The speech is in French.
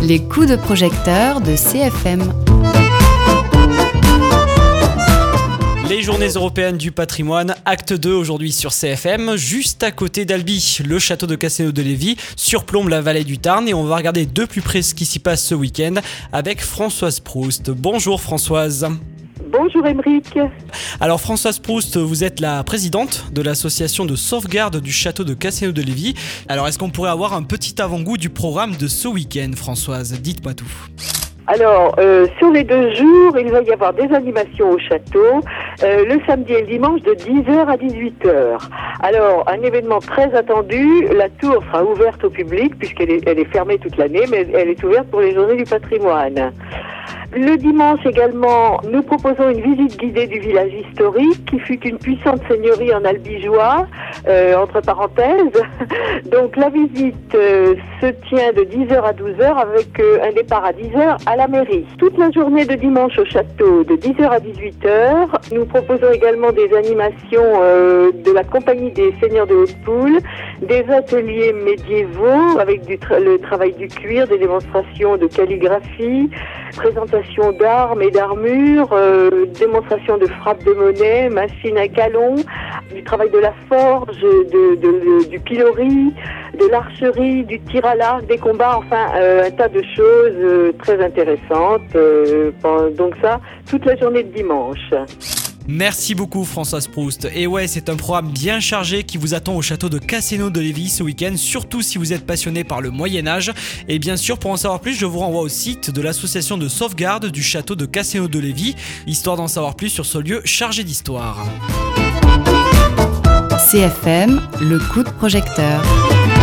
Les coups de projecteur de CFM. Les Journées européennes du patrimoine, acte 2 aujourd'hui sur CFM, juste à côté d'Albi. Le château de Castelnau-de-Lévis surplombe la vallée du Tarn et on va regarder de plus près ce qui s'y passe ce week-end avec Françoise Proust. Bonjour Françoise. Bonjour Émeric. Alors Françoise Proust, vous êtes la présidente de l'association de sauvegarde du château de Castelnau-de-Lévis. Alors est-ce qu'on pourrait avoir un petit avant-goût du programme de ce week-end, Françoise ? Dites-moi tout. Alors, sur les 2 jours, il va y avoir des animations au château, le samedi et le dimanche de 10h à 18h. Alors, un événement très attendu, la tour sera ouverte au public puisqu'elle est fermée toute l'année, mais elle est ouverte pour les journées du patrimoine. Le dimanche également, nous proposons une visite guidée du village historique qui fut une puissante seigneurie en albigeois, entre parenthèses. Donc la visite se tient de 10h à 12h avec un départ à 10h à la mairie. Toute la journée de dimanche au château de 10h à 18h. Nous proposons également des animations de la compagnie des seigneurs de Haute-Poule, des ateliers médiévaux avec le travail du cuir, des démonstrations de calligraphie, présentation d'armes et d'armures, démonstration de frappe de monnaie, machine à galon, du travail de la forge, du pilori, de l'archerie, du tir à l'arc, des combats, enfin un tas de choses très intéressantes. Donc ça, toute la journée de dimanche. Merci beaucoup Françoise Proust. Et ouais, c'est un programme bien chargé qui vous attend au château de Castelnau-de-Lévis ce week-end, surtout si vous êtes passionné par le Moyen-Âge. Et bien sûr, pour en savoir plus, je vous renvoie au site de l'association de sauvegarde du château de Castelnau-de-Lévis, histoire d'en savoir plus sur ce lieu chargé d'histoire. CFM, le coup de projecteur.